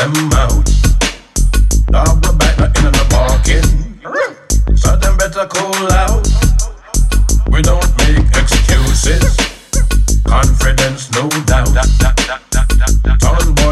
them out. Dog go back not in and barking. So them better cool out. We don't make excuses. Confidence, no doubt. Turn